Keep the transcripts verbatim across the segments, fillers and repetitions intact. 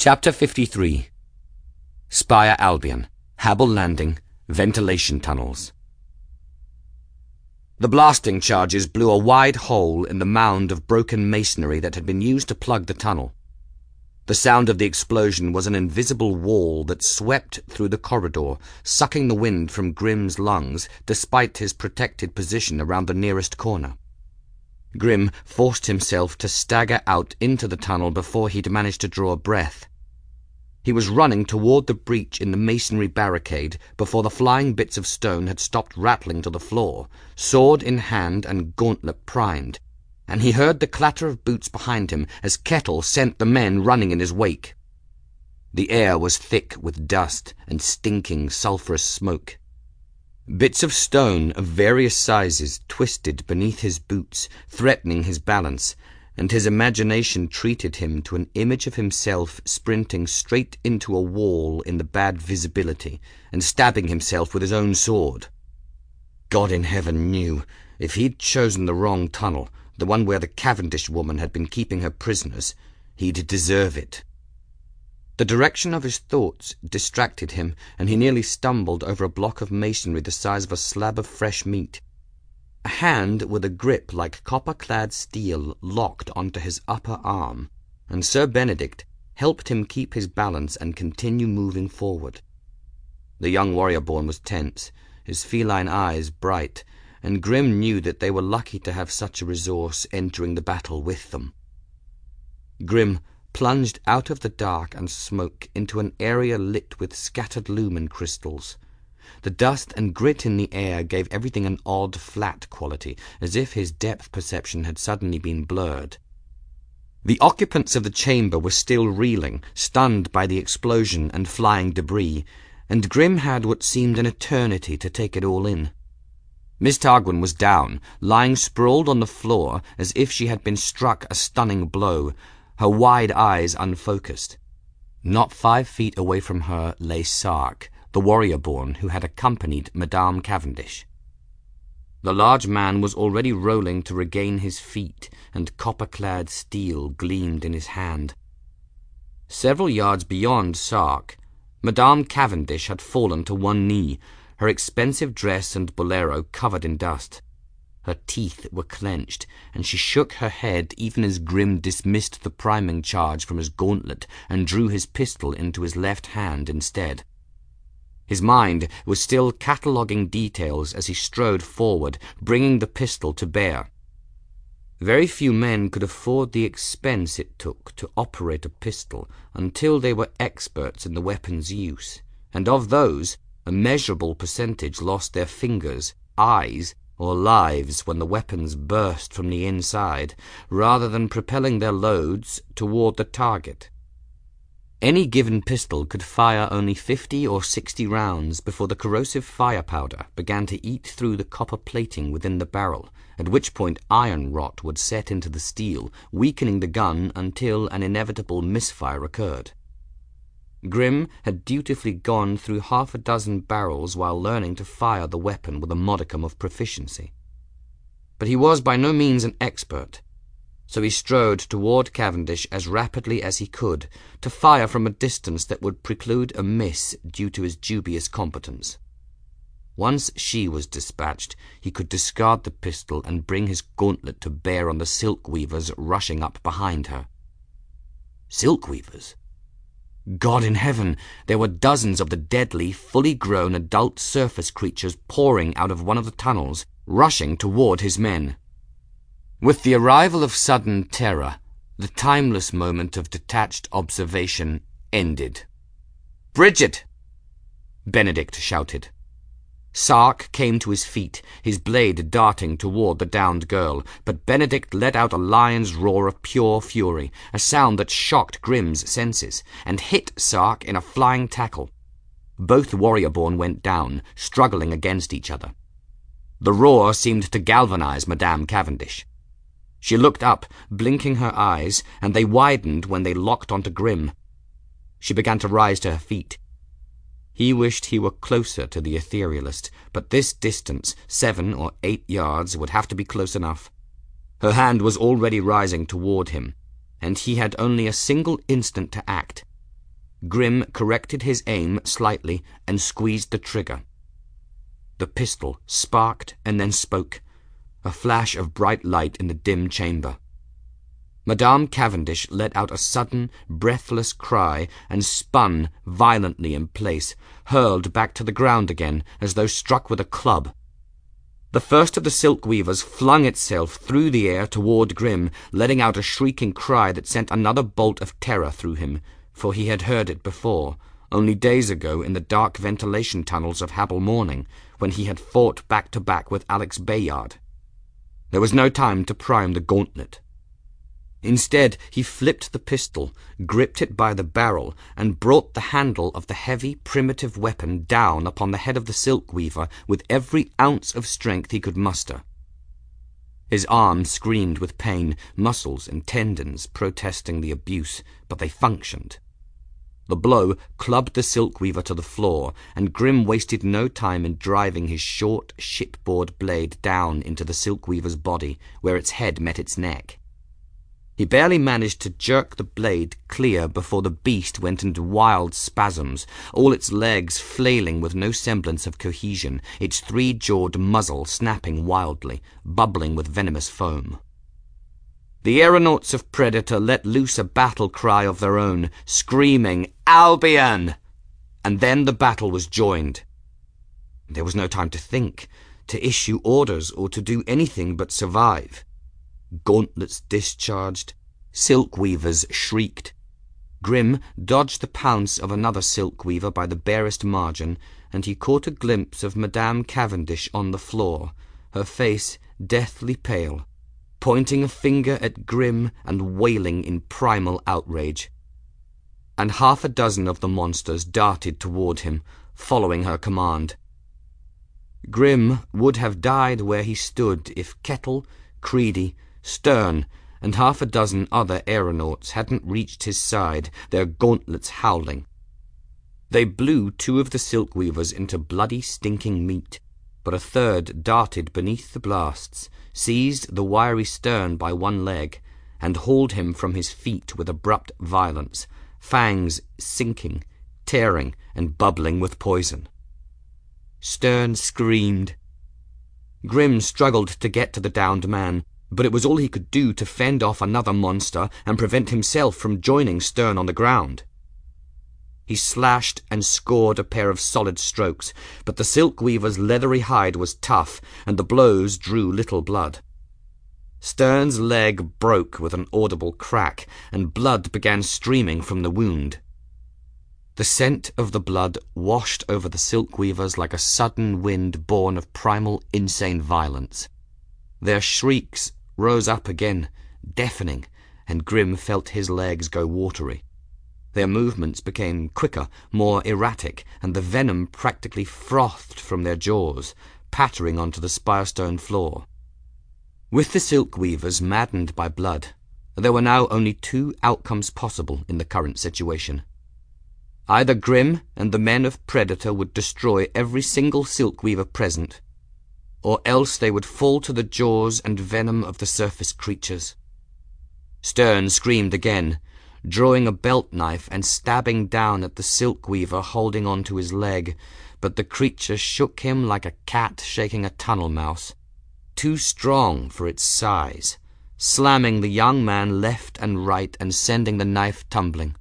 Chapter fifty-three. Spire Albion, Habel Landing, Ventilation Tunnels. The blasting charges blew a wide hole in the mound of broken masonry that had been used to plug the tunnel. The sound of the explosion was an invisible wall that swept through the corridor, sucking the wind from Grimm's lungs despite his protected position around the nearest corner. Grimm forced himself to stagger out into the tunnel before he'd managed to draw a breath. He was running toward the breach in the masonry barricade before the flying bits of stone had stopped rattling to the floor, sword in hand and gauntlet primed, and he heard the clatter of boots behind him as Kettle sent the men running in his wake. The air was thick with dust and stinking sulphurous smoke. Bits of stone of various sizes twisted beneath his boots, threatening his balance, and his imagination treated him to an image of himself sprinting straight into a wall in the bad visibility and stabbing himself with his own sword. God in heaven knew, if he'd chosen the wrong tunnel, the one where the Cavendish woman had been keeping her prisoners, he'd deserve it. The direction of his thoughts distracted him, and he nearly stumbled over a block of masonry the size of a slab of fresh meat. A hand with a grip like copper-clad steel locked onto his upper arm, and Sir Benedict helped him keep his balance and continue moving forward. The young warrior-born was tense, his feline eyes bright, and Grimm knew that they were lucky to have such a resource entering the battle with them. Grimm plunged out of the dark and smoke into an area lit with scattered lumen crystals. The dust and grit in the air gave everything an odd, flat quality, as if his depth perception had suddenly been blurred. The occupants of the chamber were still reeling, stunned by the explosion and flying debris, and Grimm had what seemed an eternity to take it all in. Miss Targwyn was down, lying sprawled on the floor as if she had been struck a stunning blow, her wide eyes unfocused. Not five feet away from her lay Sark, the warrior-born who had accompanied Madame Cavendish. The large man was already rolling to regain his feet, and copper-clad steel gleamed in his hand. Several yards beyond Sark, Madame Cavendish had fallen to one knee, her expensive dress and bolero covered in dust. Her teeth were clenched, and she shook her head even as Grimm dismissed the priming charge from his gauntlet and drew his pistol into his left hand instead. His mind was still cataloguing details as he strode forward, bringing the pistol to bear. Very few men could afford the expense it took to operate a pistol until they were experts in the weapon's use, and of those, a measurable percentage lost their fingers, eyes, or lives when the weapons burst from the inside, rather than propelling their loads toward the target. Any given pistol could fire only fifty or sixty rounds before the corrosive fire powder began to eat through the copper plating within the barrel, at which point iron rot would set into the steel, weakening the gun until an inevitable misfire occurred. Grimm had dutifully gone through half a dozen barrels while learning to fire the weapon with a modicum of proficiency. But he was by no means an expert, so he strode toward Cavendish as rapidly as he could, to fire from a distance that would preclude a miss due to his dubious competence. Once she was dispatched, he could discard the pistol and bring his gauntlet to bear on the silk weavers rushing up behind her. Silk weavers? God in heaven, there were dozens of the deadly, fully grown adult surface creatures pouring out of one of the tunnels, rushing toward his men. With the arrival of sudden terror, the timeless moment of detached observation ended. "Bridget!" Benedict shouted. Sark came to his feet, his blade darting toward the downed girl, but Benedict let out a lion's roar of pure fury, a sound that shocked Grimm's senses, and hit Sark in a flying tackle. Both warrior-born went down, struggling against each other. The roar seemed to galvanize Madame Cavendish. She looked up, blinking her eyes, and they widened when they locked onto Grimm. She began to rise to her feet. He wished he were closer to the etherealist, but this distance, seven or eight yards, would have to be close enough. Her hand was already rising toward him, and he had only a single instant to act. Grim corrected his aim slightly and squeezed the trigger. The pistol sparked and then spoke, a flash of bright light in the dim chamber. Madame Cavendish let out a sudden, breathless cry and spun violently in place, hurled back to the ground again as though struck with a club. The first of the silk weavers flung itself through the air toward Grim, letting out a shrieking cry that sent another bolt of terror through him, for he had heard it before, only days ago in the dark ventilation tunnels of Habel Morning, when he had fought back-to-back with Alex Bayard. There was no time to prime the gauntlet. Instead, he flipped the pistol, gripped it by the barrel, and brought the handle of the heavy, primitive weapon down upon the head of the silk weaver with every ounce of strength he could muster. His arm screamed with pain, muscles and tendons protesting the abuse, but they functioned. The blow clubbed the silk weaver to the floor, and Grim wasted no time in driving his short, shipboard blade down into the silk weaver's body, where its head met its neck. He barely managed to jerk the blade clear before the beast went into wild spasms, all its legs flailing with no semblance of cohesion, its three-jawed muzzle snapping wildly, bubbling with venomous foam. The aeronauts of Predator let loose a battle cry of their own, screaming, "Albion!" And then the battle was joined. There was no time to think, to issue orders, or to do anything but survive. Gauntlets discharged, silk weavers shrieked. Grim dodged the pounce of another silk weaver by the barest margin, and he caught a glimpse of Madame Cavendish on the floor, her face deathly pale, pointing a finger at Grim and wailing in primal outrage. And half a dozen of the monsters darted toward him, following her command. Grim would have died where he stood if Kettle, Creedy, Stern, and half a dozen other aeronauts hadn't reached his side, their gauntlets howling. They blew two of the silk weavers into bloody, stinking meat, but a third darted beneath the blasts, seized the wiry Stern by one leg, and hauled him from his feet with abrupt violence, fangs sinking, tearing, and bubbling with poison. Stern screamed. Grim struggled to get to the downed man, but it was all he could do to fend off another monster and prevent himself from joining Stern on the ground. He slashed and scored a pair of solid strokes, but the silk weaver's leathery hide was tough, and the blows drew little blood. Stern's leg broke with an audible crack, and blood began streaming from the wound. The scent of the blood washed over the silk weavers like a sudden wind born of primal, insane violence. Their shrieks rose up again, deafening, and Grim felt his legs go watery. Their movements became quicker, more erratic, and the venom practically frothed from their jaws, pattering onto the spirestone floor. With the silk weavers maddened by blood, there were now only two outcomes possible in the current situation. Either Grim and the men of Predator would destroy every single silk weaver present, or else they would fall to the jaws and venom of the surface creatures. Stern screamed again, drawing a belt knife and stabbing down at the silk weaver holding on to his leg, but the creature shook him like a cat shaking a tunnel mouse, too strong for its size, slamming the young man left and right and sending the knife tumbling.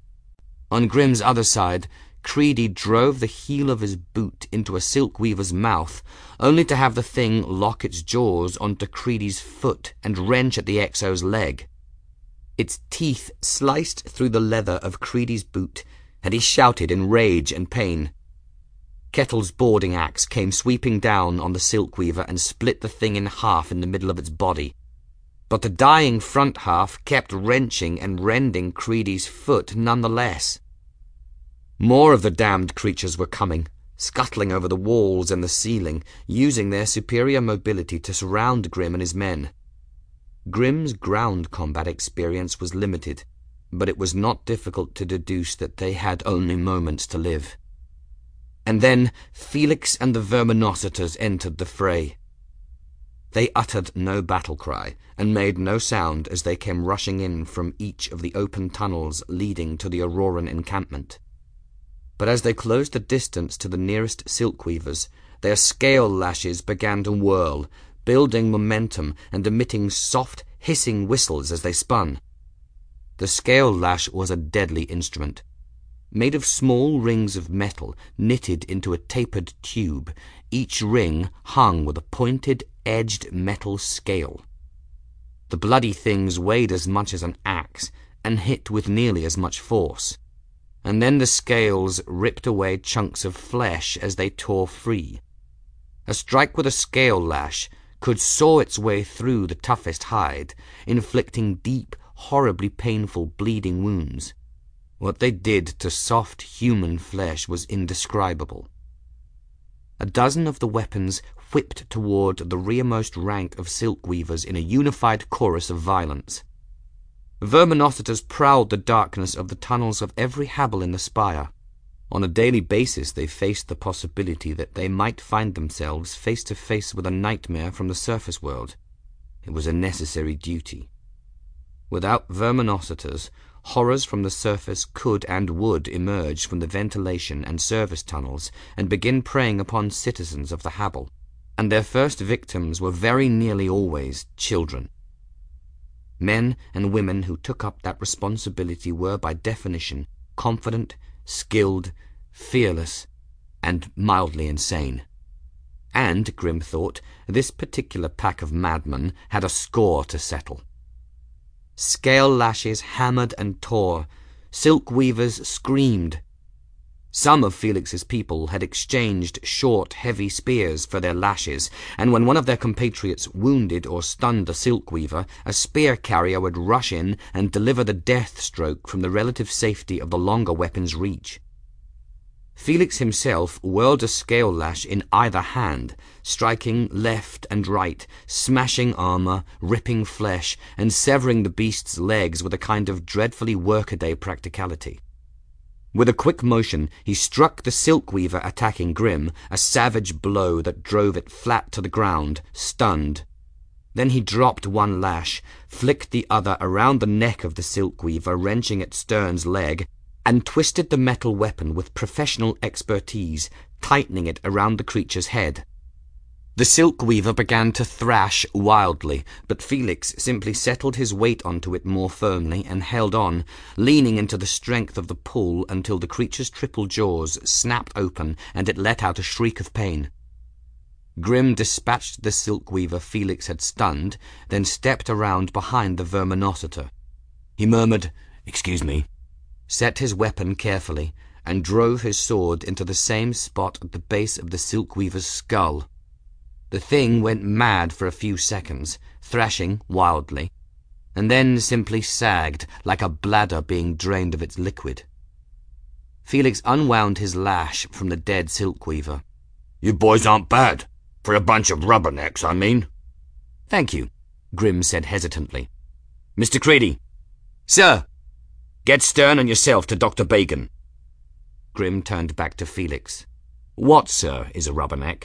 On Grim's other side, Creedy drove the heel of his boot into a silk weaver's mouth, only to have the thing lock its jaws onto Creedy's foot and wrench at the Exo's leg. Its teeth sliced through the leather of Creedy's boot, and he shouted in rage and pain. Kettle's boarding axe came sweeping down on the silk weaver and split the thing in half in the middle of its body. But the dying front half kept wrenching and rending Creedy's foot nonetheless. More of the damned creatures were coming, scuttling over the walls and the ceiling, using their superior mobility to surround Grim and his men. Grim's ground combat experience was limited, but it was not difficult to deduce that they had only moments to live. And then Felix and the Verminositors entered the fray. They uttered no battle cry, and made no sound as they came rushing in from each of the open tunnels leading to the Auroran encampment. But as they closed the distance to the nearest silk weavers, their scale lashes began to whirl, building momentum and emitting soft, hissing whistles as they spun. The scale lash was a deadly instrument. Made of small rings of metal knitted into a tapered tube, each ring hung with a pointed, edged metal scale. The bloody things weighed as much as an axe and hit with nearly as much force. And then the scales ripped away chunks of flesh as they tore free. A strike with a scale lash could saw its way through the toughest hide, inflicting deep, horribly painful bleeding wounds. What they did to soft human flesh was indescribable. A dozen of the weapons whipped toward the rearmost rank of silk weavers in a unified chorus of violence. Verminocitors prowled the darkness of the tunnels of every habble in the spire. On a daily basis they faced the possibility that they might find themselves face to face with a nightmare from the surface world. It was a necessary duty. Without verminocitors, horrors from the surface could and would emerge from the ventilation and service tunnels and begin preying upon citizens of the Habble, and their first victims were very nearly always children. Men and women who took up that responsibility were, by definition, confident, skilled, fearless, and mildly insane. And, Grim thought, this particular pack of madmen had a score to settle. Scale lashes hammered and tore. Silk weavers screamed. Some of Felix's people had exchanged short, heavy spears for their lashes, and when one of their compatriots wounded or stunned a silk weaver, a spear carrier would rush in and deliver the death stroke from the relative safety of the longer weapon's reach. Felix himself whirled a scale lash in either hand, striking left and right, smashing armor, ripping flesh, and severing the beast's legs with a kind of dreadfully workaday practicality. With a quick motion, he struck the silk weaver attacking Grim, a savage blow that drove it flat to the ground, stunned. Then he dropped one lash, flicked the other around the neck of the silk weaver, wrenching at Stern's leg, and twisted the metal weapon with professional expertise, tightening it around the creature's head. The silk weaver began to thrash wildly, but Felix simply settled his weight onto it more firmly and held on, leaning into the strength of the pull until the creature's triple jaws snapped open and it let out a shriek of pain. Grim dispatched the silk weaver Felix had stunned, then stepped around behind the verminocitor. He murmured, "Excuse me," set his weapon carefully, and drove his sword into the same spot at the base of the silk weaver's skull. The thing went mad for a few seconds, thrashing wildly, and then simply sagged like a bladder being drained of its liquid. Felix unwound his lash from the dead silk weaver. "You boys aren't bad, for a bunch of rubbernecks, I mean." "Thank you," Grim said hesitantly. "Mister Creedy." "Sir." "Get Stern and yourself to Doctor Bacon." Grim turned back to Felix. "What, sir, is a rubberneck?"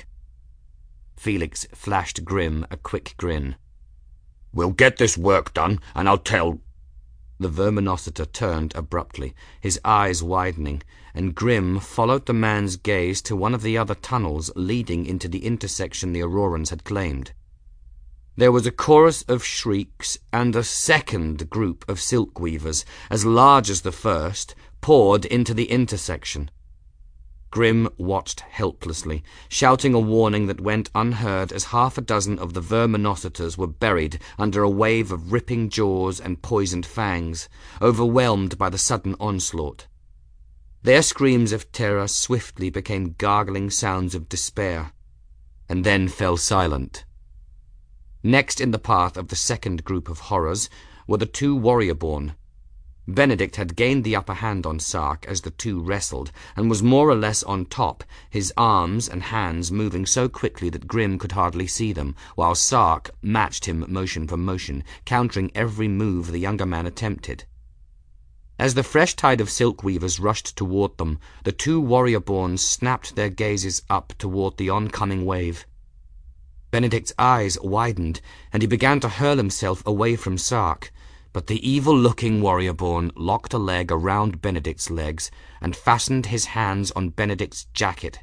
Felix flashed Grim a quick grin. "We'll get this work done, and I'll tell—" The verminocitor turned abruptly, his eyes widening, and Grim followed the man's gaze to one of the other tunnels leading into the intersection the Aurorans had claimed. There was a chorus of shrieks, and a second group of silk weavers, as large as the first, poured into the intersection. Grim watched helplessly, shouting a warning that went unheard as half a dozen of the verminocitors were buried under a wave of ripping jaws and poisoned fangs, overwhelmed by the sudden onslaught. Their screams of terror swiftly became gargling sounds of despair, and then fell silent. Next in the path of the second group of horrors were the two warrior-born. Benedict had gained the upper hand on Sark as the two wrestled, and was more or less on top, his arms and hands moving so quickly that Grim could hardly see them, while Sark matched him motion for motion, countering every move the younger man attempted. As the fresh tide of silk weavers rushed toward them, the two warrior-borns snapped their gazes up toward the oncoming wave. Benedict's eyes widened, and he began to hurl himself away from Sark, but the evil-looking warrior-born locked a leg around Benedict's legs and fastened his hands on Benedict's jacket.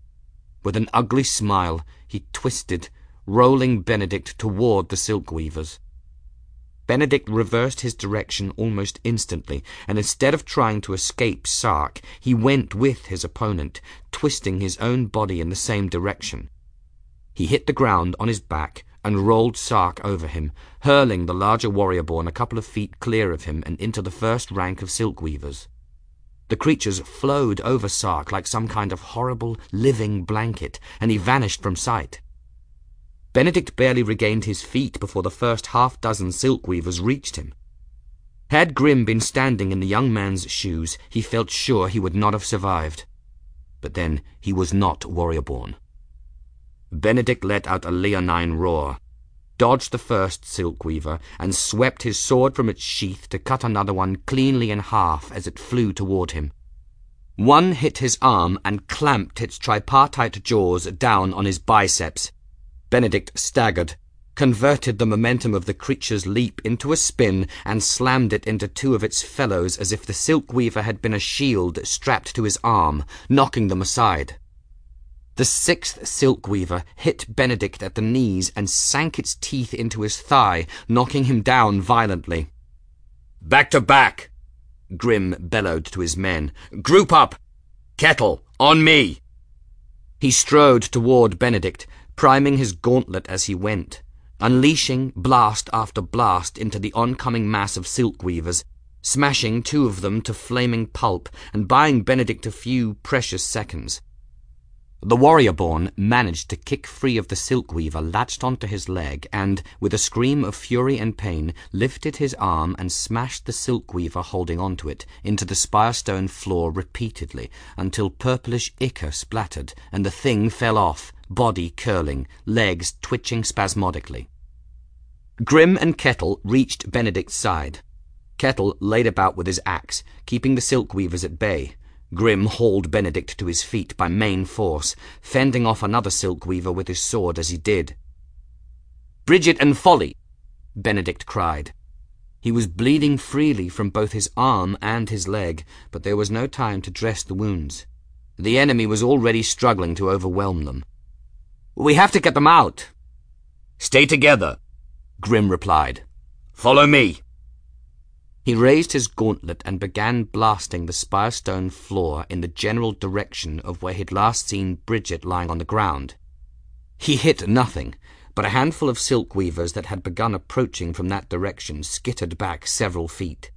With an ugly smile, he twisted, rolling Benedict toward the Silkweavers. Benedict reversed his direction almost instantly, and instead of trying to escape Sark, he went with his opponent, twisting his own body in the same direction. He hit the ground on his back and rolled Sark over him, hurling the larger warrior-born a couple of feet clear of him and into the first rank of Silkweavers. The creatures flowed over Sark like some kind of horrible, living blanket, and he vanished from sight. Benedict barely regained his feet before the first half-dozen Silkweavers reached him. Had Grim been standing in the young man's shoes, he felt sure he would not have survived. But then he was not warrior-born. Benedict let out a leonine roar, dodged the first Silkweaver, and swept his sword from its sheath to cut another one cleanly in half as it flew toward him. One hit his arm and clamped its tripartite jaws down on his biceps. Benedict staggered, converted the momentum of the creature's leap into a spin, and slammed it into two of its fellows as if the Silkweaver had been a shield strapped to his arm, knocking them aside. The sixth Silkweaver hit Benedict at the knees and sank its teeth into his thigh, knocking him down violently. "Back to back!" Grim bellowed to his men. "Group up! Kettle, on me!" He strode toward Benedict, priming his gauntlet as he went, unleashing blast after blast into the oncoming mass of Silkweavers, smashing two of them to flaming pulp and buying Benedict a few precious seconds. The warrior-born managed to kick free of the Silkweaver latched onto his leg and, with a scream of fury and pain, lifted his arm and smashed the Silkweaver holding onto it into the spirestone floor repeatedly until purplish ichor splattered and the thing fell off, body curling, legs twitching spasmodically. Grim and Kettle reached Benedict's side. Kettle laid about with his axe, keeping the Silkweavers at bay. Grim hauled Benedict to his feet by main force, fending off another Silkweaver with his sword as he did. "Bridget and Folly!" Benedict cried. He was bleeding freely from both his arm and his leg, but there was no time to dress the wounds. The enemy was already struggling to overwhelm them. "We have to get them out." "Stay together," Grim replied. "Follow me." He raised his gauntlet and began blasting the spirestone floor in the general direction of where he'd last seen Bridget lying on the ground. He hit nothing, but a handful of Silkweavers that had begun approaching from that direction skittered back several feet.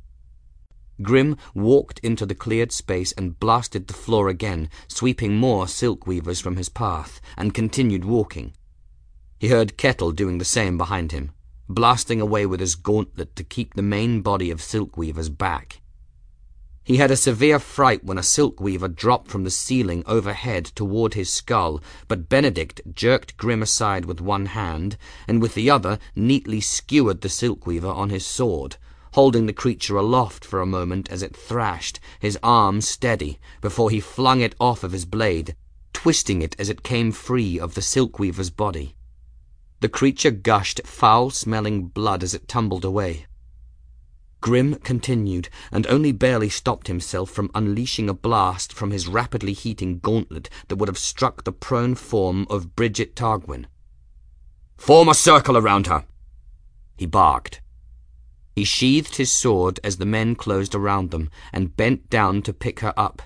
Grim walked into the cleared space and blasted the floor again, sweeping more Silkweavers from his path, and continued walking. He heard Kettle doing the same behind him, blasting away with his gauntlet to keep the main body of Silkweavers back. He had a severe fright when a Silkweaver dropped from the ceiling overhead toward his skull, but Benedict jerked Grim aside with one hand, and with the other neatly skewered the Silkweaver on his sword, holding the creature aloft for a moment as it thrashed, his arm steady, before he flung it off of his blade, twisting it as it came free of the Silkweaver's body. The creature gushed foul-smelling blood as it tumbled away. Grim continued, and only barely stopped himself from unleashing a blast from his rapidly heating gauntlet that would have struck the prone form of Bridget Targwyn. "Form a circle around her," he barked. He sheathed his sword as the men closed around them, and bent down to pick her up.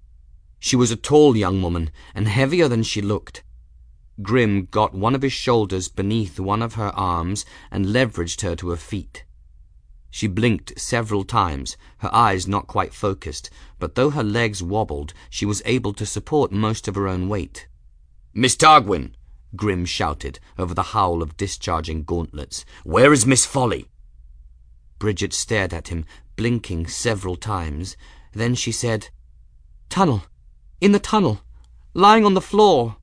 She was a tall young woman, and heavier than she looked. Grim got one of his shoulders beneath one of her arms and leveraged her to her feet. She blinked several times, her eyes not quite focused, but though her legs wobbled, she was able to support most of her own weight. "Miss Targwyn!" Grim shouted over the howl of discharging gauntlets. "Where is Miss Folly?" Bridget stared at him, blinking several times. Then she said, "Tunnel. In the tunnel. Lying on the floor."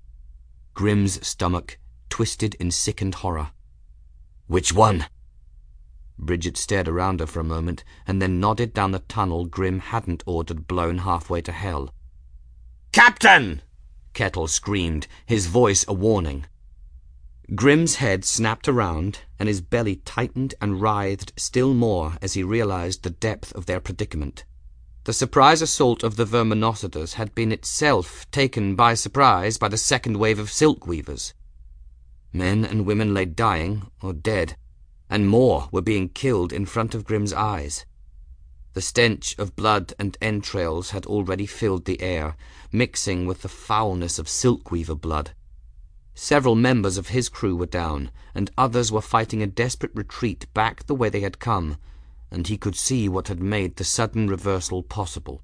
Grim's stomach twisted in sickened horror. "Which one?" Bridget stared around her for a moment, and then nodded down the tunnel Grim hadn't ordered blown halfway to hell. "Captain!" Kettle screamed, his voice a warning. Grim's head snapped around, and his belly tightened and writhed still more as he realized the depth of their predicament. The surprise assault of the verminosities had been itself taken by surprise by the second wave of silk weavers. Men and women lay dying or dead, and more were being killed in front of Grim's eyes. The stench of blood and entrails had already filled the air, mixing with the foulness of silkweaver blood. Several members of his crew were down, and others were fighting a desperate retreat back the way they had come, and he could see what had made the sudden reversal possible.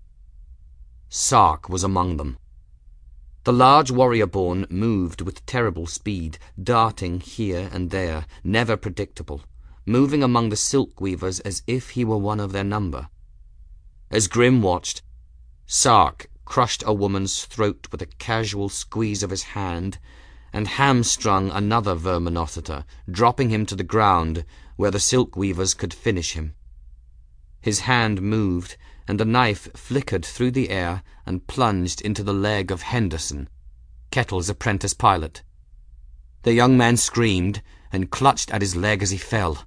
Sark was among them. The large warrior-born moved with terrible speed, darting here and there, never predictable, moving among the silk weavers as if he were one of their number. As Grim watched, Sark crushed a woman's throat with a casual squeeze of his hand, and hamstrung another verminociter, dropping him to the ground where the silk weavers could finish him. His hand moved, and the knife flickered through the air and plunged into the leg of Henderson, Kettle's apprentice pilot. The young man screamed and clutched at his leg as he fell.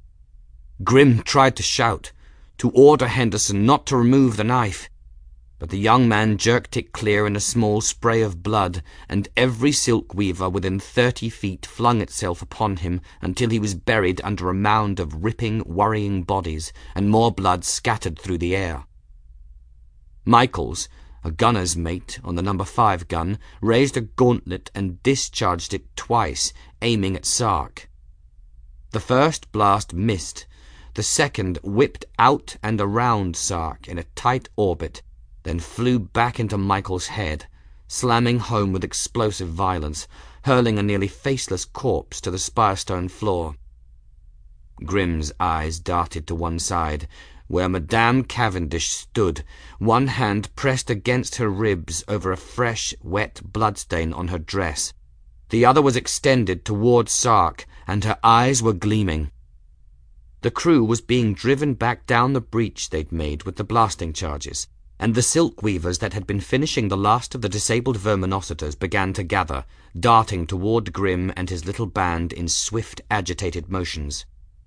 Grim tried to shout, to order Henderson not to remove the knife, but the young man jerked it clear in a small spray of blood, and every silk weaver within thirty feet flung itself upon him until he was buried under a mound of ripping, worrying bodies, and more blood scattered through the air. Michaels, a gunner's mate on the number five gun, raised a gauntlet and discharged it twice, aiming at Sark. The first blast missed. The second whipped out and around Sark in a tight orbit, then flew back into Michael's head, slamming home with explosive violence, hurling a nearly faceless corpse to the spirestone floor. Grim's eyes darted to one side, where Madame Cavendish stood, one hand pressed against her ribs over a fresh, wet bloodstain on her dress. The other was extended toward Sark, and her eyes were gleaming. The crew was being driven back down the breach they'd made with the blasting charges, and the silk weavers that had been finishing the last of the disabled verminocitors began to gather, darting toward Grim and his little band in swift, agitated motions.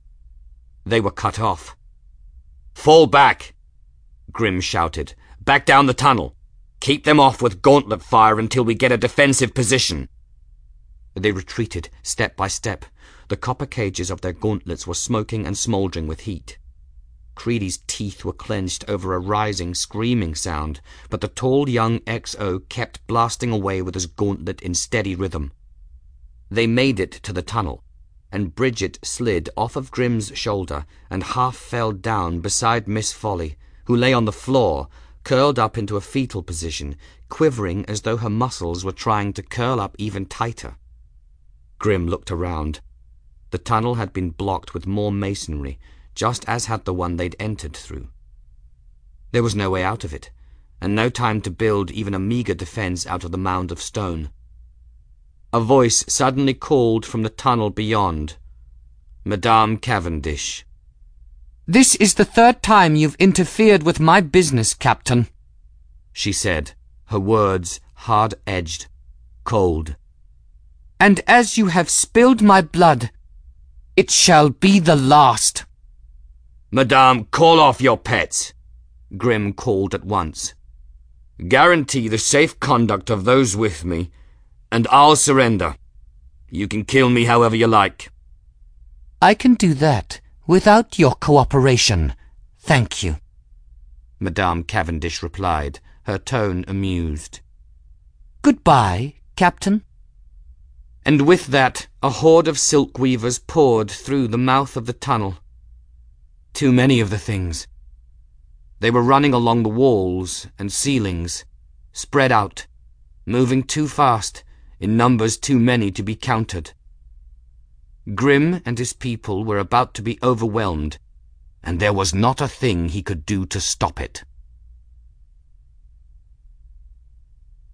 They were cut off. "Fall back!" Grim shouted. "Back down the tunnel! Keep them off with gauntlet fire until we get a defensive position!" They retreated, step by step. The copper cages of their gauntlets were smoking and smouldering with heat. Creedy's teeth were clenched over a rising, screaming sound, but the tall young X O kept blasting away with his gauntlet in steady rhythm. They made it to the tunnel, and Bridget slid off of Grim's shoulder and half fell down beside Miss Folly, who lay on the floor, curled up into a fetal position, quivering as though her muscles were trying to curl up even tighter. Grim looked around. The tunnel had been blocked with more masonry, just as had the one they'd entered through. There was no way out of it, and no time to build even a meager defense out of the mound of stone. A voice suddenly called from the tunnel beyond. Madame Cavendish. "This is the third time you've interfered with my business, Captain," she said, her words hard-edged, cold. "And as you have spilled my blood, it shall be the last." "Madame, call off your pets," Grim called at once. "Guarantee the safe conduct of those with me, and I'll surrender. You can kill me however you like." "I can do that without your cooperation, thank you," Madame Cavendish replied, her tone amused. "Goodbye, Captain." And with that, a horde of silk weavers poured through the mouth of the tunnel. Too many of the things. They were running along the walls and ceilings, spread out, moving too fast, in numbers too many to be counted. Grim and his people were about to be overwhelmed, and there was not a thing he could do to stop it.